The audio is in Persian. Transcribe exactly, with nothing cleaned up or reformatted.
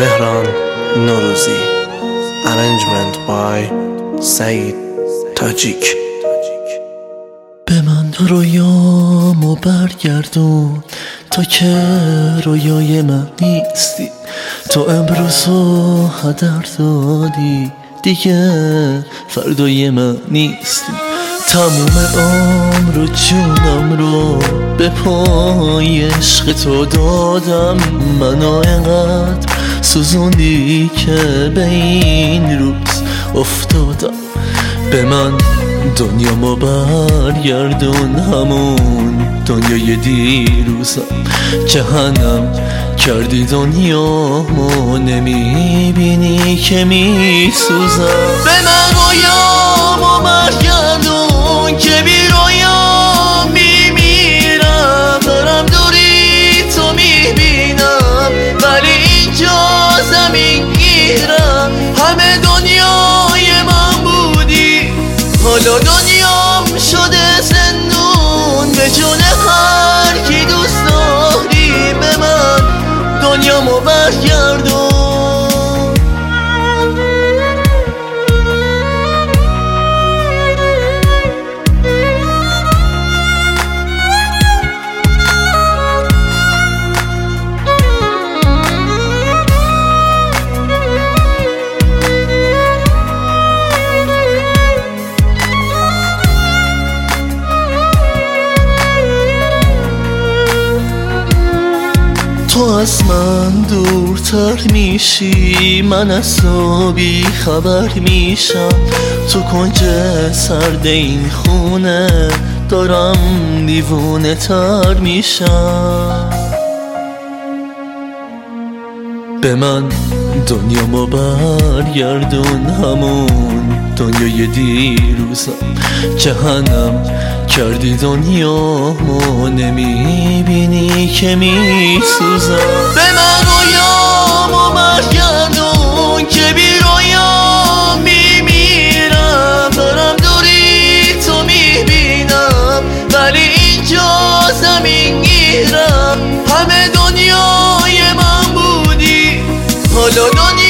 Mehran Norouzi. Arrangement by Saeed Tajik. به من رویامو برگردون تا که رویای من نیستی. تو امروزو هدر دادی، دیگه فردای من نیستی. تموم عمر و جونم رو به پای عشق تو دادم. منو اینقدر سوزوندی که به این روز افتادم. به من دنیامو برگردون، همون دنیای دیروزم. جهنم کردی دنیامو، نمیبینی که میسوزم. به من رویامو برگردون که بی رویام میمیرم. دارم دوری تو میبینم ولی اینجا زمین گیرم. همه دنیای من بودی، حالا دنیام شده زندون. به جون هر کی دوست داری به من دنیامو برگردون. تو از من دورتر میشی، من از تو بی خبر میشم. تو کنج سرد این خونه دارم دیوونه تر میشم. به من دنیامو برگردون، همون دنیای دیروزم. جهنم کردی دنیامو، نمیبینی که میسوزم. به من رویامو برگردون که بی رویام میمیرم. دارم دوری تو میبینم ولی اینجا زمین گیرم. همه دنیای من بودی، حالا دنیا